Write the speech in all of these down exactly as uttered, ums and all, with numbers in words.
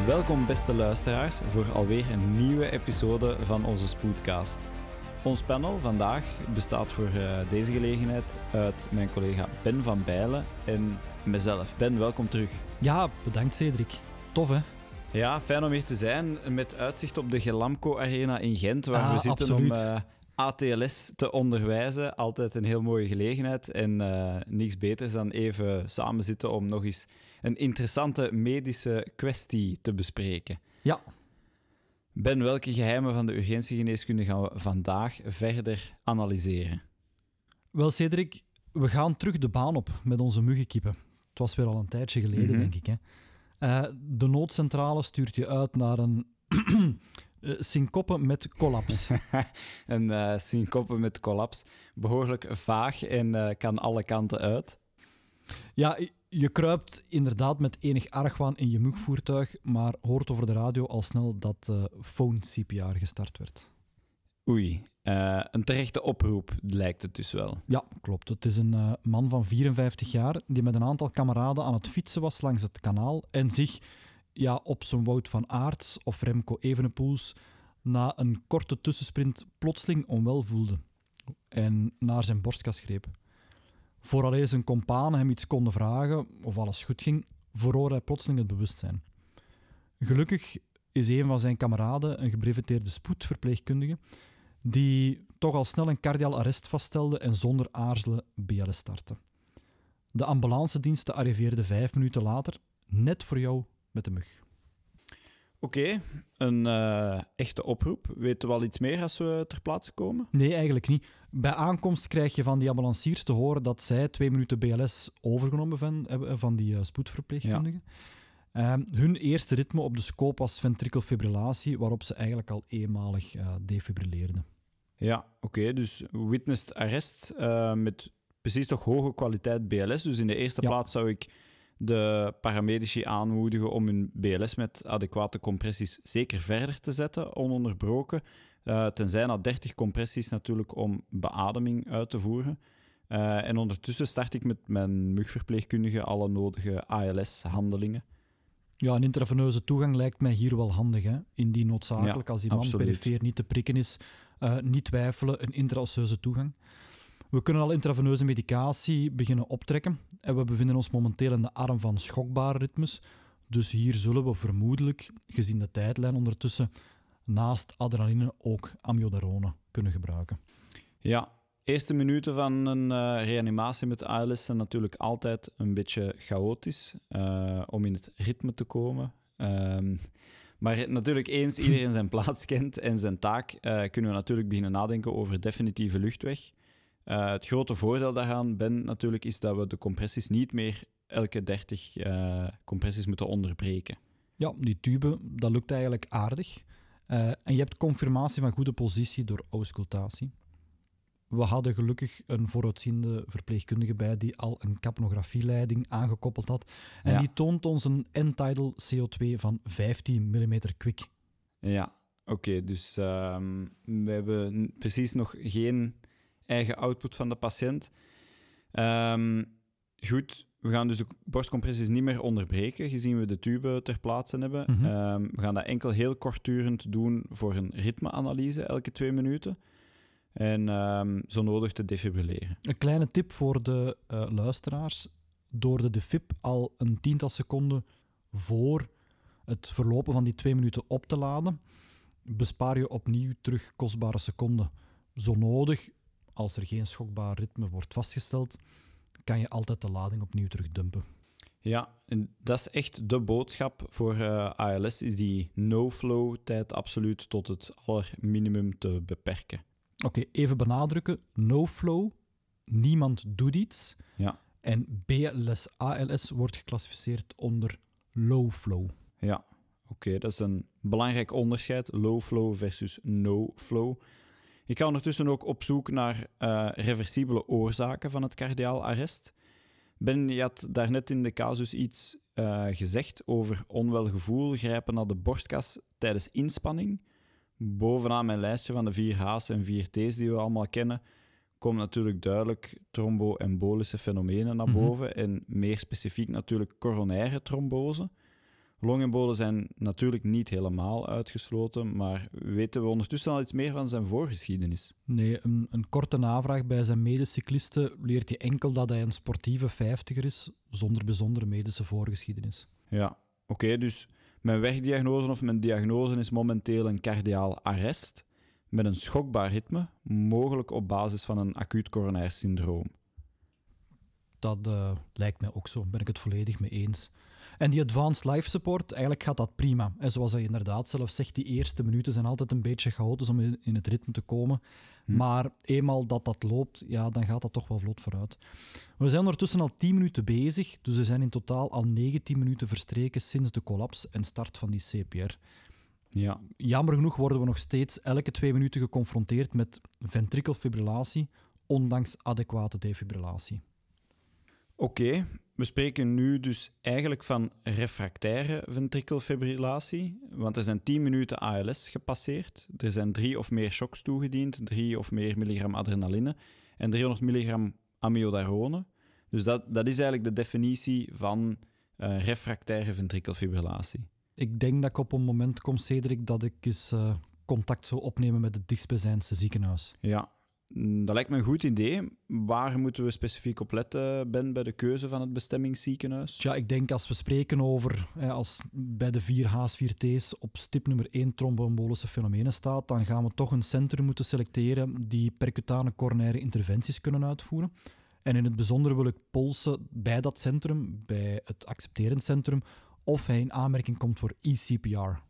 Welkom beste luisteraars voor alweer een nieuwe episode van onze Spoedcast. Ons panel vandaag bestaat voor uh, deze gelegenheid uit mijn collega Ben van Bijlen en mezelf. Ben, welkom terug. Ja, bedankt Cedric. Tof hè? Ja, fijn om hier te zijn met uitzicht op de Gelamco Arena in Gent, waar ah, we zitten absoluut. om uh, A T L S te onderwijzen. Altijd een heel mooie gelegenheid en uh, niks beters dan even samen zitten om nog eens een interessante medische kwestie te bespreken. Ja. Ben, welke geheimen van de urgentiegeneeskunde gaan we vandaag verder analyseren? Wel Cedric, we gaan terug de baan op met onze muggenkippen. Het was weer al een tijdje geleden, mm-hmm. denk ik. Hè. Uh, de noodcentrale stuurt je uit naar een uh, syncope met collaps. een uh, syncope met collaps. Behoorlijk vaag en uh, kan alle kanten uit. Ja, je kruipt inderdaad met enig argwaan in je mugvoertuig, maar hoort over de radio al snel dat uh, phone C P R gestart werd. Oei, uh, een terechte oproep lijkt het dus wel. Ja, klopt. Het is een uh, man van vierenvijftig jaar die met een aantal kameraden aan het fietsen was langs het kanaal en zich ja, op zijn Wout van Aerts of Remco Evenepoels na een korte tussensprint plotseling onwel voelde en naar zijn borstkas greep. Vooraleer zijn companen hem iets konden vragen of alles goed ging, verloor hij plotseling het bewustzijn. Gelukkig is een van zijn kameraden een gebreveteerde spoedverpleegkundige die toch al snel een cardiaal arrest vaststelde en zonder aarzelen B L S startte. De ambulancediensten arriveerden vijf minuten later, net voor jou met de mug. Oké, okay, een uh, echte oproep. Weten we al iets meer als we ter plaatse komen? Nee, eigenlijk niet. Bij aankomst krijg je van die ambulanciers te horen dat zij twee minuten B L S overgenomen van, van die uh, spoedverpleegkundigen. Ja. Uh, hun eerste ritme op de scope was ventrikelfibrillatie, waarop ze eigenlijk al eenmalig uh, defibrilleerden. Ja, oké. Okay, dus witnessed arrest uh, met precies toch hoge kwaliteit B L S. Dus in de eerste ja. plaats zou ik de paramedici aanmoedigen om hun B L S met adequate compressies zeker verder te zetten, ononderbroken. Uh, tenzij na dertig compressies natuurlijk om beademing uit te voeren. Uh, en ondertussen start ik met mijn mugverpleegkundige alle nodige A L S-handelingen. Ja, een intraveneuze toegang lijkt mij hier wel handig. Hè? Indien noodzakelijk, ja, als die man absoluut. perifeer niet te prikken is, uh, niet twijfelen, een intraosseuze toegang. We kunnen al intraveneuze medicatie beginnen optrekken en we bevinden ons momenteel in de arm van schokbare ritmes. Dus hier zullen we vermoedelijk, gezien de tijdlijn ondertussen, naast adrenaline ook amiodarone kunnen gebruiken. Ja, eerste minuten van een uh, reanimatie met A L S zijn natuurlijk altijd een beetje chaotisch uh, om in het ritme te komen. Um, maar natuurlijk eens iedereen zijn plaats kent en zijn taak, uh, kunnen we natuurlijk beginnen nadenken over definitieve luchtweg. Uh, het grote voordeel daaraan, Ben, natuurlijk, is dat we de compressies niet meer elke dertig uh, compressies moeten onderbreken. Ja, die tube, dat lukt eigenlijk aardig. Uh, en je hebt confirmatie van goede positie door auscultatie. We hadden gelukkig een vooruitziende verpleegkundige bij die al een capnografieleiding aangekoppeld had. En ja. die toont ons een end-tidal C O twee van vijftien millimeter kwik. Ja, oké. Okay, dus uh, we hebben precies nog geen eigen output van de patiënt. Um, goed, we gaan dus de borstcompressies niet meer onderbreken, gezien we de tube ter plaatse hebben. Mm-hmm. Um, we gaan dat enkel heel kortdurend doen voor een ritmeanalyse elke twee minuten. En um, zo nodig te defibrilleren. Een kleine tip voor de uh, luisteraars. Door de defib al een tiental seconden voor het verlopen van die twee minuten op te laden, bespaar je opnieuw terug kostbare seconden. Zo nodig, als er geen schokbaar ritme wordt vastgesteld, kan je altijd de lading opnieuw terugdumpen. Ja, en dat is echt de boodschap voor uh, A L S, is die no-flow-tijd absoluut tot het allerminimum te beperken. Oké, okay, even benadrukken. No-flow, niemand doet iets. Ja. En B L S, A L S wordt geclassificeerd onder low-flow. Ja, oké, okay, dat is een belangrijk onderscheid. Low-flow versus no-flow. Ik ga ondertussen ook op zoek naar uh, reversibele oorzaken van het cardiaal arrest. Ben, je had daarnet in de casus iets uh, gezegd over onwel gevoel, grijpen naar de borstkas tijdens inspanning. Bovenaan mijn lijstje van de vier H's en vier T's die we allemaal kennen, komen natuurlijk duidelijk tromboembolische fenomenen naar boven. Mm-hmm. En meer specifiek natuurlijk coronaire trombose. Longembolen zijn natuurlijk niet helemaal uitgesloten, maar weten we ondertussen al iets meer van zijn voorgeschiedenis? Nee, een, een korte navraag bij zijn medecyclisten leert je enkel dat hij een sportieve vijftiger is, zonder bijzondere medische voorgeschiedenis. Ja, oké, okay, dus mijn wegdiagnose of mijn diagnose is momenteel een cardiaal arrest met een schokbaar ritme, mogelijk op basis van een acuut coronair syndroom. Dat uh, lijkt mij ook zo, ben ik het volledig mee eens. En die advanced life support, eigenlijk gaat dat prima. En zoals hij inderdaad zelf zegt, die eerste minuten zijn altijd een beetje chaotisch om in het ritme te komen. Hm. Maar eenmaal dat dat loopt, ja, dan gaat dat toch wel vlot vooruit. We zijn ondertussen al tien minuten bezig, dus er zijn in totaal al negentien minuten verstreken sinds de collaps en start van die C P R. Ja. Jammer genoeg worden we nog steeds elke twee minuten geconfronteerd met ventrikelfibrillatie, ondanks adequate defibrillatie. Oké, okay, we spreken nu dus eigenlijk van refractaire ventrikelfibrillatie, want er zijn tien minuten A L S gepasseerd, er zijn drie of meer shocks toegediend, drie of meer milligram adrenaline en driehonderd milligram amiodarone. Dus dat, dat is eigenlijk de definitie van uh, refractaire ventrikelfibrillatie. Ik denk dat ik op een moment kom, Cedric, dat ik eens uh, contact zou opnemen met het dichtstbijzijnde ziekenhuis. Ja. Dat lijkt me een goed idee. Waar moeten we specifiek op letten, Ben, bij de keuze van het bestemmingsziekenhuis? Ja, ik denk als we spreken over, als bij de vier H's, vier T's op stip nummer één tromboembolische fenomenen staat, dan gaan we toch een centrum moeten selecteren die percutane coronaire interventies kunnen uitvoeren. En in het bijzonder wil ik polsen bij dat centrum, bij het accepterend centrum, of hij in aanmerking komt voor E C P R.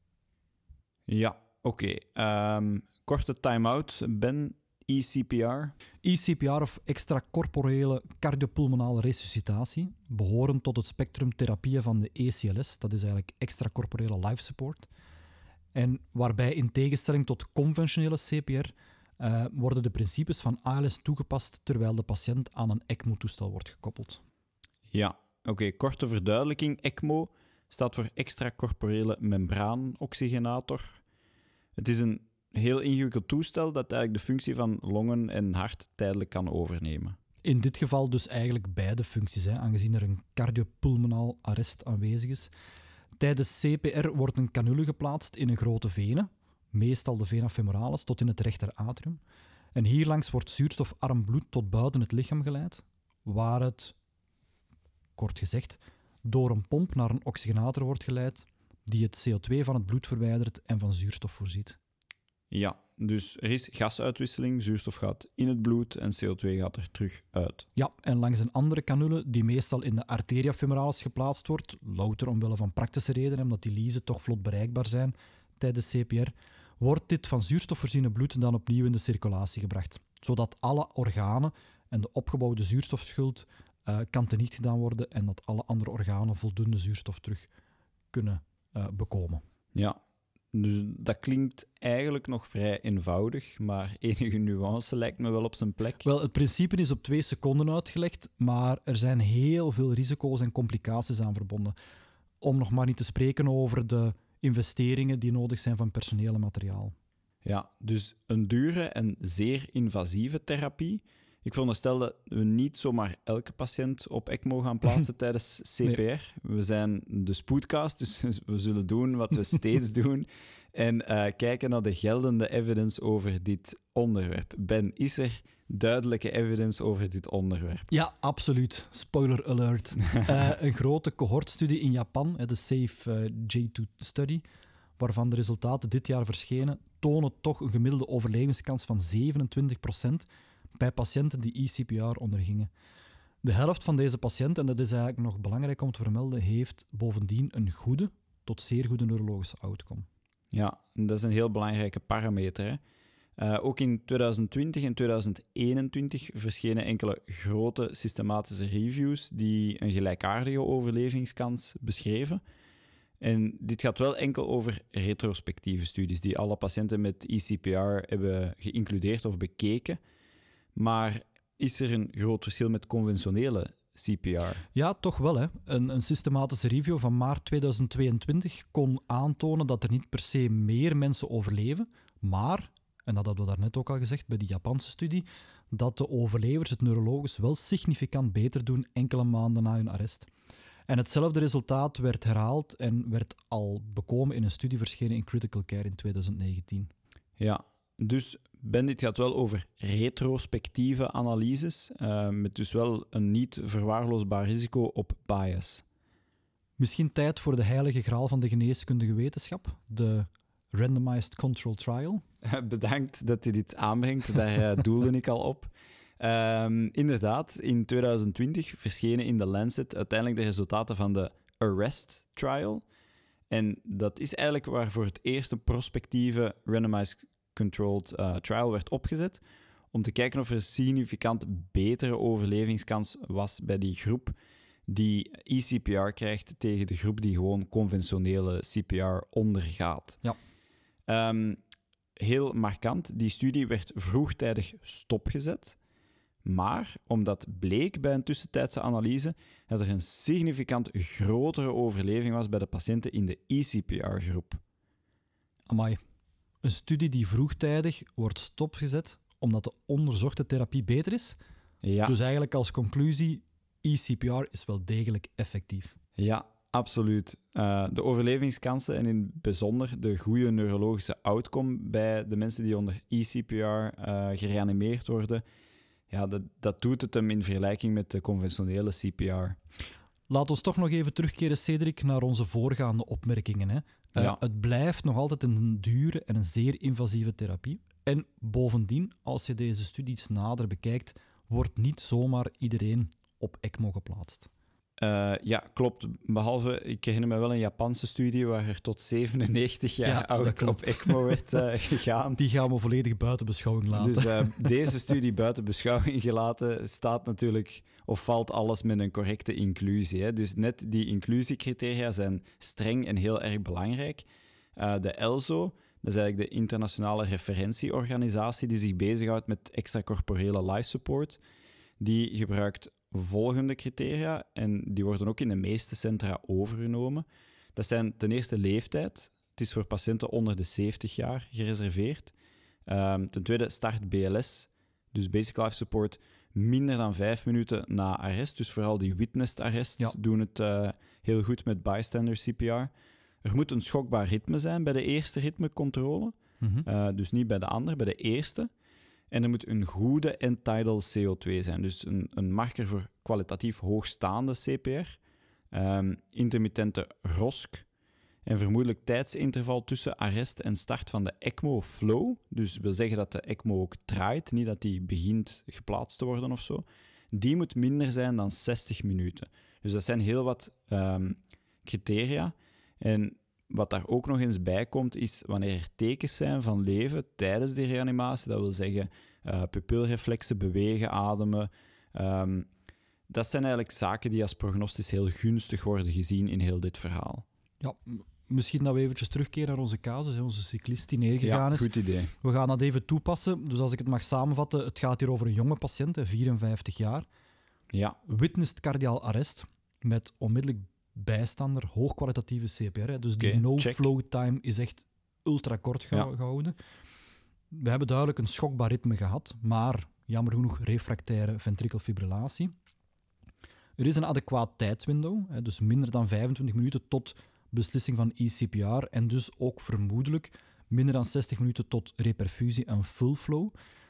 Ja, oké. Okay. Um, korte time-out, Ben. E C P R? E C P R of extracorporele cardiopulmonale resuscitatie behoren tot het spectrum therapieën van de E C L S, dat is eigenlijk extracorporele life support. En waarbij in tegenstelling tot conventionele C P R uh, worden de principes van A L S toegepast terwijl de patiënt aan een ECMO-toestel wordt gekoppeld. Ja, oké. Okay. Korte verduidelijking. ECMO staat voor extracorporele membraanoxygenator. Het is een heel ingewikkeld toestel dat eigenlijk de functie van longen en hart tijdelijk kan overnemen. In dit geval dus eigenlijk beide functies, hè, aangezien er een cardiopulmonaal arrest aanwezig is. Tijdens C P R wordt een canule geplaatst in een grote vene, meestal de vena femoralis, tot in het rechteratrium. En hierlangs wordt zuurstofarm bloed tot buiten het lichaam geleid, waar het, kort gezegd, door een pomp naar een oxygenator wordt geleid, die het C O twee van het bloed verwijdert en van zuurstof voorziet. Ja, dus er is gasuitwisseling, zuurstof gaat in het bloed en C O twee gaat er terug uit. Ja, en langs een andere canule, die meestal in de arteria femoralis geplaatst wordt, louter omwille van praktische redenen, omdat die liezen toch vlot bereikbaar zijn tijdens C P R, wordt dit van zuurstof voorziene bloed dan opnieuw in de circulatie gebracht, zodat alle organen en de opgebouwde zuurstofschuld uh, kan teniet gedaan worden en dat alle andere organen voldoende zuurstof terug kunnen uh, bekomen. Ja. Dus dat klinkt eigenlijk nog vrij eenvoudig, maar enige nuance lijkt me wel op zijn plek. Wel, het principe is op twee seconden uitgelegd, maar er zijn heel veel risico's en complicaties aan verbonden. Om nog maar niet te spreken over de investeringen die nodig zijn van personeel en materiaal. Ja, dus een dure en zeer invasieve therapie. Ik veronderstel dat we niet zomaar elke patiënt op ECMO gaan plaatsen tijdens C P R. Nee. We zijn de spoedcast, dus we zullen doen wat we steeds doen. En uh, kijken naar de geldende evidence over dit onderwerp. Ben, is er duidelijke evidence over dit onderwerp? Ja, absoluut. Spoiler alert. uh, een grote cohortstudie in Japan, de SAFE uh, J twee Study, waarvan de resultaten dit jaar verschenen, tonen toch een gemiddelde overlevingskans van zevenentwintig procent bij patiënten die E C P R ondergingen. De helft van deze patiënten, en dat is eigenlijk nog belangrijk om te vermelden, heeft bovendien een goede tot zeer goede neurologische outcome. Ja, dat is een heel belangrijke parameter. Hè? Uh, ook in twintig twintig en twintig eenentwintig verschenen enkele grote systematische reviews die een gelijkaardige overlevingskans beschreven. En dit gaat wel enkel over retrospectieve studies die alle patiënten met E C P R hebben geïncludeerd of bekeken. Maar is er een groot verschil met conventionele C P R? Ja, toch wel. Hè. Een, een systematische review van maart tweeduizend tweeëntwintig kon aantonen dat er niet per se meer mensen overleven, maar, en dat hadden we daarnet ook al gezegd bij die Japanse studie, dat de overlevers het neurologisch wel significant beter doen enkele maanden na hun arrest. En hetzelfde resultaat werd herhaald en werd al bekomen in een studie verschenen in Critical Care in twintig negentien. Ja, dus Bandit gaat wel over retrospectieve analyses, uh, met dus wel een niet verwaarloosbaar risico op bias. Misschien tijd voor de heilige graal van de geneeskundige wetenschap, de Randomized Control Trial. Bedankt dat je dit aanbrengt, daar uh, doelde ik al op. Um, inderdaad, in twintig twintig verschenen in The Lancet uiteindelijk de resultaten van de ARREST trial. En dat is eigenlijk waar voor het eerst een prospectieve randomized controlled uh, trial werd opgezet, om te kijken of er een significant betere overlevingskans was bij die groep die E C P R krijgt tegen de groep die gewoon conventionele C P R ondergaat. Ja. Um, heel markant, die studie werd vroegtijdig stopgezet. Maar omdat bleek bij een tussentijdse analyse dat er een significant grotere overleving was bij de patiënten in de E C P R-groep. Amai. Een studie die vroegtijdig wordt stopgezet omdat de onderzochte therapie beter is. Ja. Dus eigenlijk als conclusie, E C P R is wel degelijk effectief. Ja, absoluut. Uh, de overlevingskansen en in het bijzonder de goede neurologische outcome bij de mensen die onder E C P R uh, gereanimeerd worden, ja, dat, dat doet het hem in vergelijking met de conventionele C P R. Laat ons toch nog even terugkeren, Cedric, naar onze voorgaande opmerkingen. Hè. Uh, Ja. Het blijft nog altijd een dure en een zeer invasieve therapie. En bovendien, als je deze studies nader bekijkt, wordt niet zomaar iedereen op ECMO geplaatst. Uh, ja, klopt. Behalve, ik herinner me wel een Japanse studie waar er tot zevenennegentig jaar Ja, dat oud klopt. op ECMO werd uh, gegaan. Die gaan we volledig buiten beschouwing laten. Dus uh, deze studie buiten beschouwing gelaten staat natuurlijk, of valt alles met een correcte inclusie. Hè? Dus net die inclusiecriteria zijn streng en heel erg belangrijk. Uh, de E L S O, dat is eigenlijk de internationale referentieorganisatie die zich bezighoudt met extracorporele life support, die gebruikt volgende criteria, en die worden ook in de meeste centra overgenomen. Dat zijn ten eerste leeftijd. Het is voor patiënten onder de zeventig jaar gereserveerd. Um, ten tweede start B L S, dus Basic Life Support, minder dan vijf minuten na arrest. Dus vooral die witnessed arrests Ja. doen het uh, heel goed met bystander C P R. Er moet een schokbaar ritme zijn bij de eerste ritmecontrole, Mhm. uh, dus niet bij de andere, bij de eerste. En er moet een goede end-tidal C O twee zijn, dus een, een marker voor kwalitatief hoogstaande C P R, um, intermittente R O S C en vermoedelijk tijdsinterval tussen arrest en start van de ECMO-flow. Dus wil zeggen dat de ECMO ook draait, niet dat die begint geplaatst te worden of zo. Die moet minder zijn dan zestig minuten. Dus dat zijn heel wat um, criteria. En wat daar ook nog eens bij komt, is wanneer er tekens zijn van leven tijdens de reanimatie, dat wil zeggen uh, pupilreflexen, bewegen, ademen. Um, dat zijn eigenlijk zaken die als prognostisch heel gunstig worden gezien in heel dit verhaal. Ja, m- misschien dat we eventjes terugkeren naar onze casus, hè, onze cyclist die neergegaan Ja, is. goed idee. We gaan dat even toepassen. Dus als ik het mag samenvatten, het gaat hier over een jonge patiënt, hè, vierenvijftig jaar, Ja, witnessed cardiaal arrest met onmiddellijk bijstander, hoogkwalitatieve C P R. Hè. Dus die Oké, no-flow time is echt ultra kort ge- Ja. gehouden. We hebben duidelijk een schokbaar ritme gehad, maar jammer genoeg refractaire ventrikelfibrillatie. Er is een adequaat tijdswindow, hè, dus minder dan vijfentwintig minuten tot beslissing van E C P R en dus ook vermoedelijk minder dan zestig minuten tot reperfusie en full flow.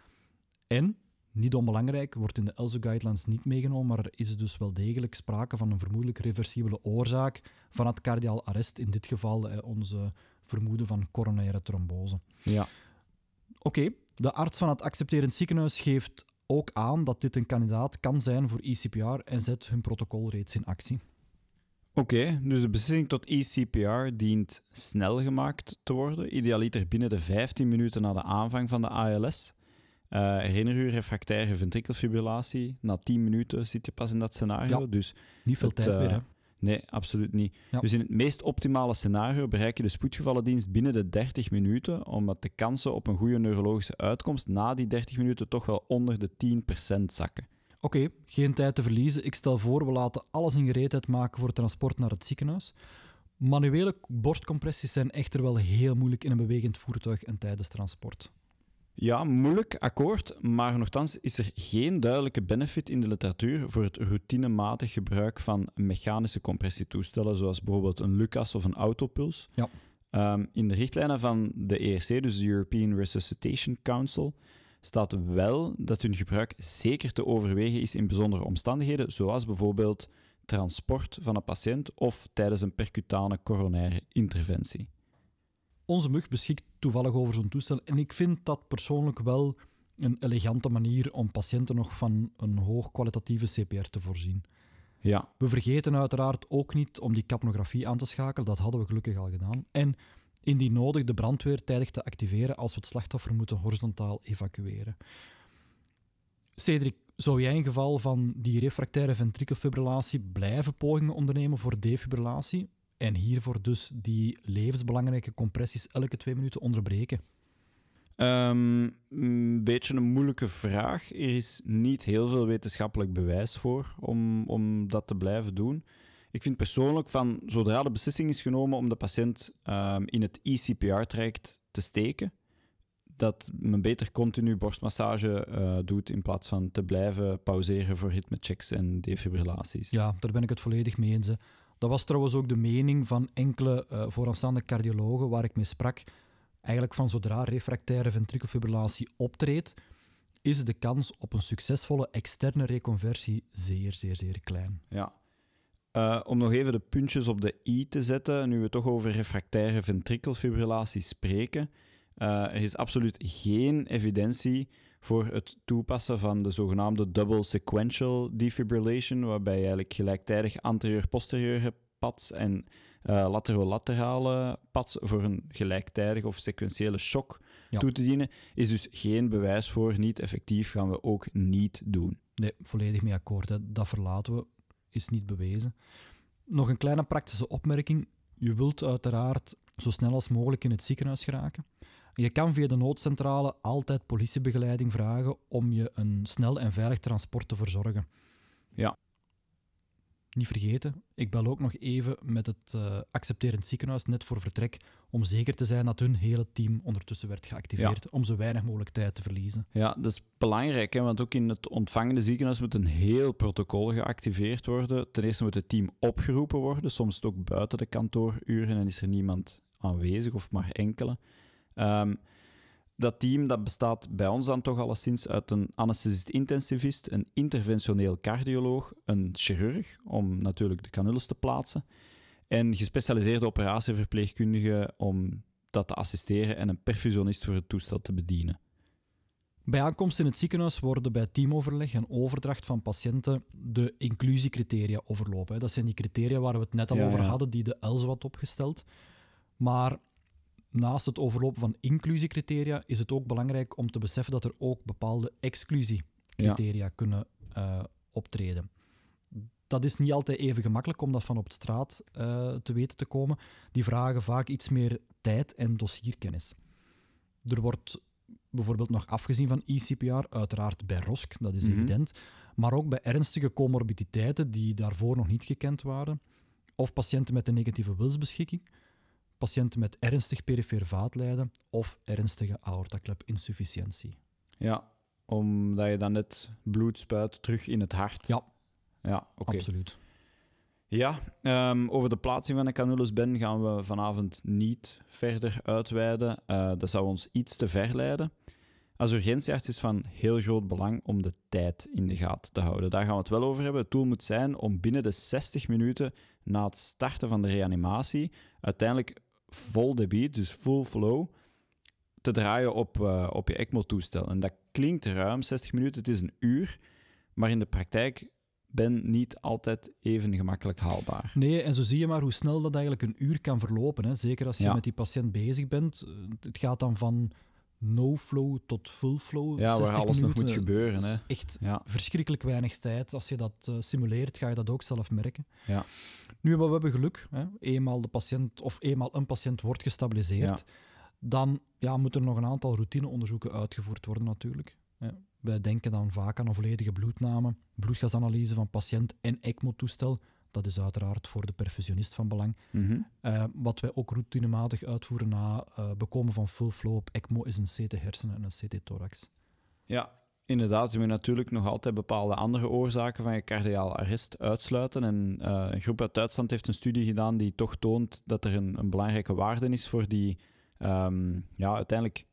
En, niet onbelangrijk, wordt in de E L S O-guidelines niet meegenomen, maar er is dus wel degelijk sprake van een vermoedelijk reversibele oorzaak van het cardiaal arrest, in dit geval eh, onze vermoeden van coronaire trombose. ja. Oké, de arts van het accepterend ziekenhuis geeft ook aan dat dit een kandidaat kan zijn voor E C P R en zet hun protocol reeds in actie. Oké, okay, dus de beslissing tot E C P R dient snel gemaakt te worden, idealiter binnen de vijftien minuten na de aanvang van de A L S. Uh, herinner u refractaire ventrikelfibrillatie? Na tien minuten zit je pas in dat scenario. Ja, Dus Niet veel het, tijd uh, meer, hè? Nee, absoluut niet. Ja. Dus in het meest optimale scenario bereik je de spoedgevallendienst binnen de dertig minuten, omdat de kansen op een goede neurologische uitkomst na die dertig minuten toch wel onder de tien procent zakken. Oké, geen tijd te verliezen. Ik stel voor, we laten alles in gereedheid maken voor het transport naar het ziekenhuis. Manuele borstcompressies zijn echter wel heel moeilijk in een bewegend voertuig en tijdens transport. Ja, moeilijk, akkoord, maar nochtans is er geen duidelijke benefit in de literatuur voor het routinematig gebruik van mechanische compressietoestellen, zoals bijvoorbeeld een Lucas of een Autopuls. Ja. Um, in de richtlijnen van de E R C, dus de European Resuscitation Council, staat wel dat hun gebruik zeker te overwegen is in bijzondere omstandigheden, zoals bijvoorbeeld transport van een patiënt of tijdens een percutane coronaire interventie. Onze mug beschikt toevallig over zo'n toestel en ik vind dat persoonlijk wel een elegante manier om patiënten nog van een hoogkwalitatieve C P R te voorzien. Ja. We vergeten uiteraard ook niet om die capnografie aan te schakelen, dat hadden we gelukkig al gedaan. En indien nodig de brandweer tijdig te activeren als we het slachtoffer moeten horizontaal evacueren. Cedric, zou jij in geval van die refractaire ventrikelfibrillatie blijven pogingen ondernemen voor defibrillatie en hiervoor dus die levensbelangrijke compressies elke twee minuten onderbreken? Um, een beetje een moeilijke vraag. Er is niet heel veel wetenschappelijk bewijs voor om, om dat te blijven doen. Ik vind persoonlijk van, zodra de beslissing is genomen om de patiënt um, in het E C P R-traject te steken, dat men beter continu borstmassage uh, doet in plaats van te blijven pauzeren voor ritmechecks en defibrillaties. Ja, daar ben ik het volledig mee eens. Hè. Dat was trouwens ook de mening van enkele uh, vooraanstaande cardiologen waar ik mee sprak. Eigenlijk van zodra refractaire ventrikelfibrillatie optreedt, is de kans op een succesvolle externe reconversie zeer, zeer, zeer klein. Ja. Uh, om nog even de puntjes op de i te zetten, nu we toch over refractaire ventrikelfibrillatie spreken, uh, er is absoluut geen evidentie voor het toepassen van de zogenaamde double sequential defibrillation, waarbij je eigenlijk gelijktijdig anterieur-posterieur pads en uh, latero-laterale pads voor een gelijktijdige of sequentiële shock ja. toe te dienen, is dus geen bewijs voor. Niet effectief, gaan we ook niet doen. Nee, volledig mee akkoord. Hè. Dat verlaten we. Is niet bewezen. Nog een kleine praktische opmerking. Je wilt uiteraard zo snel als mogelijk in het ziekenhuis geraken. Je kan via de noodcentrale altijd politiebegeleiding vragen om je een snel en veilig transport te verzorgen. Ja. Niet vergeten, ik bel ook nog even met het uh, accepterend ziekenhuis net voor vertrek om zeker te zijn dat hun hele team ondertussen werd geactiveerd, ja. om zo weinig mogelijk tijd te verliezen. Ja, dat is belangrijk, hè, want ook in het ontvangende ziekenhuis moet een heel protocol geactiveerd worden. Ten eerste moet het team opgeroepen worden, soms is het ook buiten de kantooruren en is er niemand aanwezig of maar enkele. Um, dat team dat bestaat bij ons dan toch alleszins uit een anesthesist-intensivist, een interventioneel cardioloog, een chirurg, om natuurlijk de cannules te plaatsen, en gespecialiseerde operatieverpleegkundigen om dat te assisteren en een perfusionist voor het toestel te bedienen. Bij aankomst in het ziekenhuis worden bij teamoverleg en overdracht van patiënten de inclusiecriteria overlopen. Dat zijn die criteria waar we het net al ja, over ja. hadden, die de E L S had opgesteld. Maar naast het overlopen van inclusiecriteria is het ook belangrijk om te beseffen dat er ook bepaalde exclusiecriteria ja. kunnen uh, optreden. Dat is niet altijd even gemakkelijk om dat van op de straat uh, te weten te komen. Die vragen vaak iets meer tijd en dossierkennis. Er wordt bijvoorbeeld nog afgezien van E C P R, uiteraard bij R O S C, dat is mm-hmm. evident, maar ook bij ernstige comorbiditeiten die daarvoor nog niet gekend waren, of patiënten met een negatieve wilsbeschikking, patiënten met ernstig perifeer vaatlijden of ernstige aortaklep-insufficiëntie. Ja, omdat je dan net bloed spuit terug in het hart. Ja, ja okay. absoluut. Ja, um, over de plaatsing van de cannules, Ben, gaan we vanavond niet verder uitweiden. Uh, dat zou ons iets te ver leiden. Als urgentiearts is van heel groot belang om de tijd in de gaten te houden. Daar gaan we het wel over hebben. Het doel moet zijn om binnen de zestig minuten na het starten van de reanimatie uiteindelijk vol debiet, dus full flow, te draaien op, uh, op je ECMO-toestel. En dat klinkt ruim, zestig minuten, het is een uur, maar in de praktijk ben niet altijd even gemakkelijk haalbaar. Nee, en zo zie je maar hoe snel dat eigenlijk een uur kan verlopen. Hè. Zeker als je ja. met die patiënt bezig bent. Het gaat dan van no-flow tot full-flow. Ja, waar alles minuten. nog moet gebeuren. Hè. Echt ja. verschrikkelijk weinig tijd. Als je dat uh, simuleert, ga je dat ook zelf merken. Ja. Nu, maar we hebben geluk. Hè. Eenmaal de patiënt of eenmaal een patiënt wordt gestabiliseerd, ja. dan ja, moeten er nog een aantal routineonderzoeken uitgevoerd worden natuurlijk. Ja. Wij denken dan vaak aan een volledige bloedname, bloedgasanalyse van patiënt en ECMO-toestel. Dat is uiteraard voor de perfusionist van belang. Mm-hmm. Uh, wat wij ook routinematig uitvoeren na uh, bekomen van full flow op ECMO is een C T hersenen en een C T thorax. Ja, inderdaad. Je moet natuurlijk nog altijd bepaalde andere oorzaken van je cardiaal arrest uitsluiten. En uh, een groep uit Duitsland heeft een studie gedaan die toch toont dat er een, een belangrijke waarde is voor die um, ja, uiteindelijk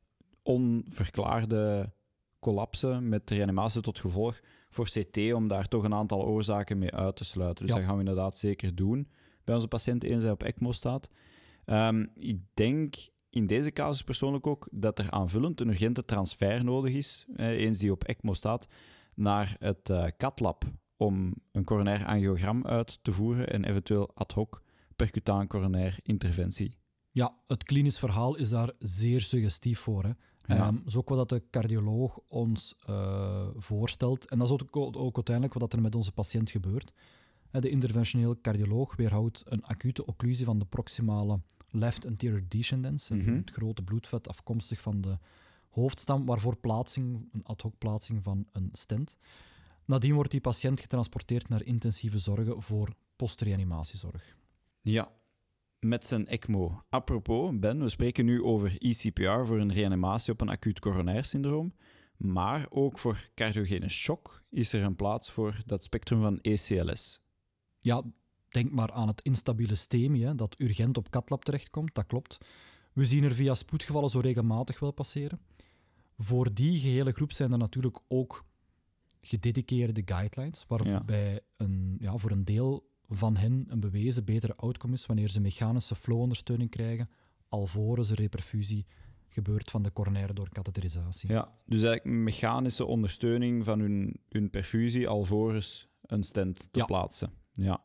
onverklaarde collapsen met reanimatie tot gevolg voor C T, om daar toch een aantal oorzaken mee uit te sluiten. Dus ja. Dat gaan we inderdaad zeker doen bij onze patiënten eens hij op ECMO staat. Um, ik denk in deze casus persoonlijk ook dat er aanvullend een urgente transfer nodig is, eh, eens die op ECMO staat, naar het uh, CAT-lab om een coronair angiogram uit te voeren en eventueel ad hoc percutaan coronair interventie. Ja, het klinisch verhaal is daar zeer suggestief voor. Hè. Ja. Um, dat is ook wat de cardioloog ons uh, voorstelt. En dat is ook, ook uiteindelijk wat er met onze patiënt gebeurt. De interventioneel cardioloog weerhoudt een acute occlusie van de proximale left anterior descendens, mm-hmm. het grote bloedvat afkomstig van de hoofdstam, waarvoor plaatsing, een ad hoc plaatsing van een stent. Nadien wordt die patiënt getransporteerd naar intensieve zorgen voor postreanimatiezorg. Ja. Met zijn ECMO. Apropos, Ben, we spreken nu over E C P R voor een reanimatie op een acuut coronair syndroom, maar ook voor cardiogene shock is er een plaats voor dat spectrum van E C L S. Ja, denk maar aan het instabiele STEMI, hè, dat urgent op CAT-lab terechtkomt, dat klopt. We zien er via spoedgevallen zo regelmatig wel passeren. Voor die gehele groep zijn er natuurlijk ook gedediceerde guidelines, waarbij ja. Een, ja, voor een deel van hen een bewezen betere outcome is wanneer ze mechanische flow-ondersteuning krijgen, alvorens er reperfusie gebeurt van de coronaire door katheterisatie. Ja, dus eigenlijk mechanische ondersteuning van hun, hun perfusie, alvorens een stent te ja. plaatsen. Ja.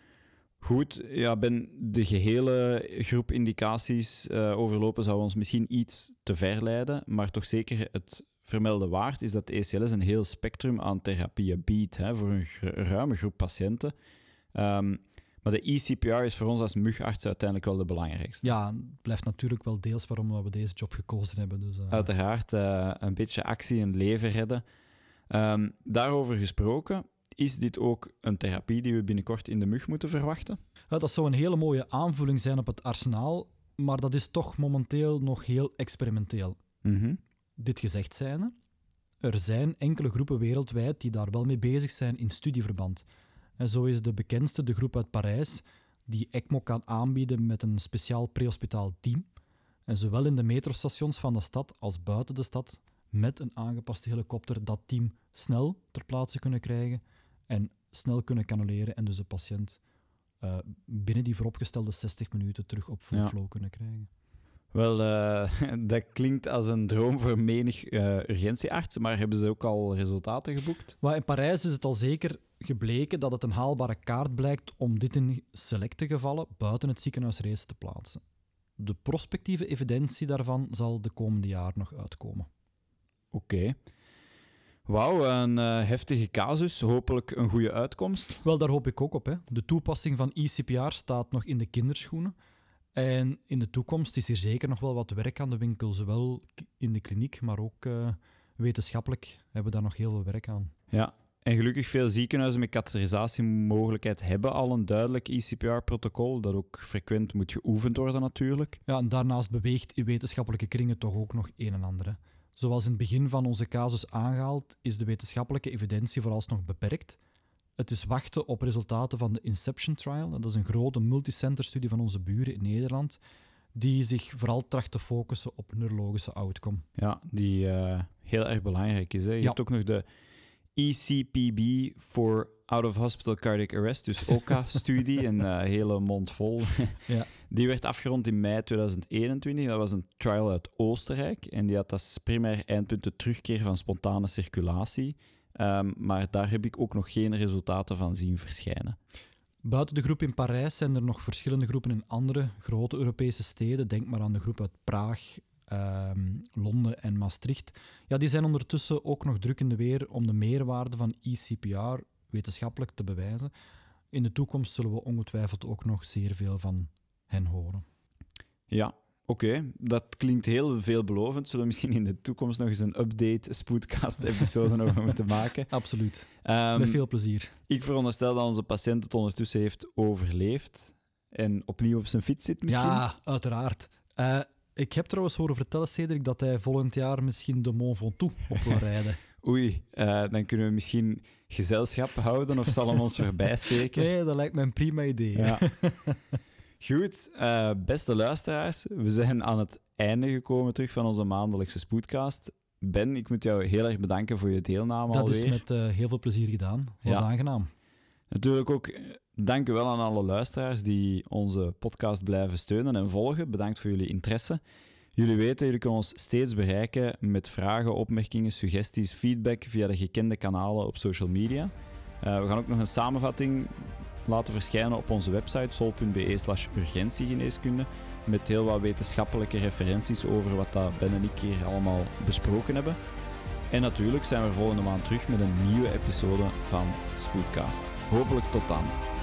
Goed, ja, Ben, de gehele groep indicaties uh, overlopen zou ons misschien iets te ver leiden, maar toch zeker het vermelden waard is dat de E C L S een heel spectrum aan therapieën biedt, hè, voor een gr- ruime groep patiënten. Um, maar de E C P R is voor ons als mugarts uiteindelijk wel de belangrijkste. Ja, het blijft natuurlijk wel deels waarom we deze job gekozen hebben. Dus, uh... Uiteraard, uh, een beetje actie en leven redden. Um, daarover gesproken, is dit ook een therapie die we binnenkort in de mug moeten verwachten? Ja, dat zou een hele mooie aanvulling zijn op het arsenaal, maar dat is toch momenteel nog heel experimenteel. Mm-hmm. Dit gezegd zijnde, er zijn enkele groepen wereldwijd die daar wel mee bezig zijn in studieverband. En zo is de bekendste de groep uit Parijs, die ECMO kan aanbieden met een speciaal prehospitaal team. En zowel in de metrostations van de stad als buiten de stad, met een aangepaste helikopter, dat team snel ter plaatse kunnen krijgen en snel kunnen cannuleren en dus de patiënt uh, binnen die vooropgestelde zestig minuten terug op full ja. flow kunnen krijgen. Wel, uh, dat klinkt als een droom voor menig uh, urgentiearts, maar hebben ze ook al resultaten geboekt? Maar in Parijs is het al zeker gebleken dat het een haalbare kaart blijkt om dit in selecte gevallen buiten het ziekenhuisreeds te plaatsen. De prospectieve evidentie daarvan zal de komende jaar nog uitkomen. Oké. Okay. Wauw, een uh, heftige casus. Hopelijk een goede uitkomst. Wel, daar hoop ik ook op. Hè. De toepassing van E C P R staat nog in de kinderschoenen. En in de toekomst is hier zeker nog wel wat werk aan de winkel, zowel in de kliniek, maar ook uh, wetenschappelijk hebben we daar nog heel veel werk aan. Ja, en gelukkig veel ziekenhuizen met katheterisatiemogelijkheid hebben al een duidelijk E C P R-protocol, dat ook frequent moet geoefend worden natuurlijk. Ja, en daarnaast beweegt in wetenschappelijke kringen toch ook nog een en ander. Hè. Zoals in het begin van onze casus aangehaald, is de wetenschappelijke evidentie vooralsnog beperkt. Het is wachten op resultaten van de Inception Trial. Dat is een grote multicenter-studie van onze buren in Nederland, die zich vooral tracht te focussen op neurologische outcome. Ja, die uh, heel erg belangrijk is. Hè? Je ja. hebt ook nog de E C P B for Out-of-Hospital Cardiac Arrest, dus O C A-studie, een uh, hele mond vol. Ja. Die werd afgerond in mei tweeduizend eenentwintig. Dat was een trial uit Oostenrijk en die had als primair eindpunt de terugkeer van spontane circulatie. Um, maar daar heb ik ook nog geen resultaten van zien verschijnen. Buiten de groep in Parijs zijn er nog verschillende groepen in andere grote Europese steden. Denk maar aan de groep uit Praag, um, Londen en Maastricht. Ja, die zijn ondertussen ook nog druk in de weer om de meerwaarde van E C P R wetenschappelijk te bewijzen. In de toekomst zullen we ongetwijfeld ook nog zeer veel van hen horen. Ja, Oké, okay, dat klinkt heel veelbelovend. Zullen we misschien in de toekomst nog eens een update Spoedcast-episode over moeten maken? Absoluut. Um, Met veel plezier. Ik veronderstel dat onze patiënt het ondertussen heeft overleefd en opnieuw op zijn fiets zit misschien? Ja, uiteraard. Uh, ik heb trouwens horen vertellen, Cedric, dat hij volgend jaar misschien de Mont Ventoux op wil rijden. Oei, uh, dan kunnen we misschien gezelschap houden of zal hem ons voorbij steken? Nee, dat lijkt mij een prima idee. Ja. Goed, uh, beste luisteraars, we zijn aan het einde gekomen terug van onze maandelijkse Spoedcast. Ben, ik moet jou heel erg bedanken voor je deelname dat alweer. Dat is met uh, heel veel plezier gedaan. Dat was ja. aangenaam. Natuurlijk ook dank u wel aan alle luisteraars die onze podcast blijven steunen en volgen. Bedankt voor jullie interesse. Jullie weten, jullie kunnen ons steeds bereiken met vragen, opmerkingen, suggesties, feedback via de gekende kanalen op social media. Uh, we gaan ook nog een samenvatting laten verschijnen op onze website sol punt be slash urgentiegeneeskunde met heel wat wetenschappelijke referenties over wat dat Ben en ik hier allemaal besproken hebben. En natuurlijk zijn we volgende maand terug met een nieuwe episode van Spoedcast. Hopelijk tot dan.